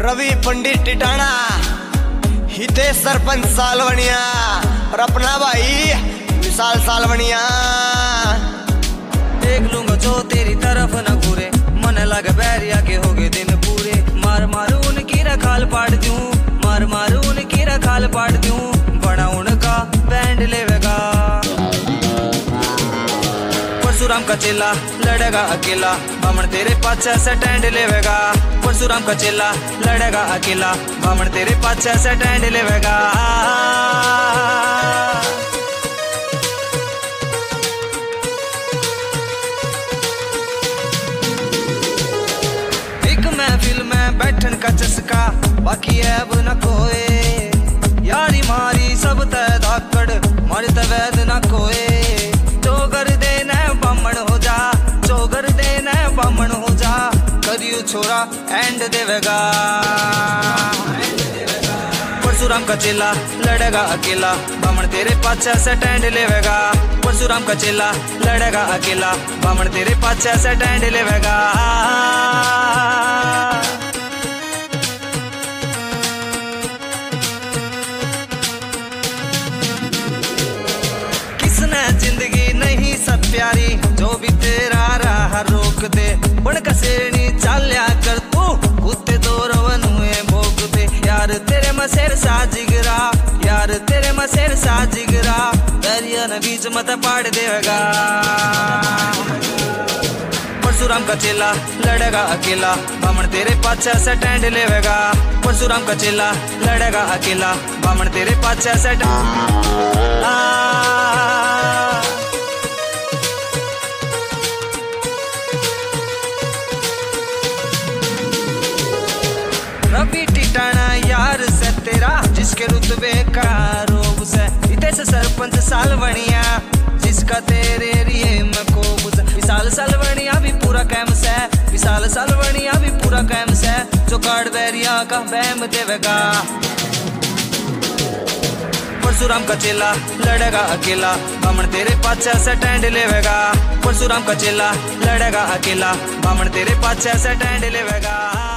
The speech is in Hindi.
रवि पंडित टिटाणा, हितेश सरपंच सालवनिया और अपना भाई विशाल सालवनिया। देख लूंगा जो तेरी तरफ न घूरे, मन लगे बैरिया के हो गए दिन पूरे। मार मारू उनकी रखाल पाट दूं, मार मारू उनकी रखाल पाट दूं, बड़ा उनका बैंड लेवेगा। परशुराम का चेला लड़ेगा अकेला, बामण तेरे पाछे से टैंड लेवेगा। परशुराम का चेला लड़ेगा अकेला, बामण तेरे पाछे से टैंड लेवेगा। एक महफिल में बैठन का चस्का, बाकी ऐब न कोई। यारी मारी सब तय धाकड़, मर वैद न कोई। चोगर देना बामण हो जा, चोगर देना बामण हो जा, करियो छोरा एंड देवेगा। परशुराम का चेला लड़ेगा अकेला, बामण तेरे पाछे से टैंड लेवेगा। परशुराम का चेला लड़ेगा अकेला, बामण तेरे पाछे से टैंड लेवेगा। किसने जिंदगी नहीं सब प्यारी, जो भी तेरा राह रोक दे। बन कसेनी चाल्या कर तू, कुत्ते तो रवन हुए भोग दे। यार तेरे मसेर सा जिगरा, यार तेरे मसेर सा जिगरा, दरिया न बीच मत पाड़ देगा। परशुराम का चेला लड़ेगा अकेला, बामण तेरे पाछे से टैंड लेवेगा। परशुराम का चेला लड़ेगा अकेला, बामण तेरे पाछे से रवि टिटाणा यार से तेरा, जिसके रुतबे का रोब से। हितेश सरपंच सालवनिया, जिसका तेरे रिये में कोब से। विशाल सालवनिया भी पूरा कैम से, विशाल सालवनिया भी पूरा कैम से, जो कार्ड बैरिया का बैम देवेगा। परशुराम का चेला लड़ेगा अकेला, बामण तेरे पाछे से टैंड लेवेगा। परशुराम का चेला लड़ेगा अकेला, बामण तेरे पाछे से टैंड लेवेगा।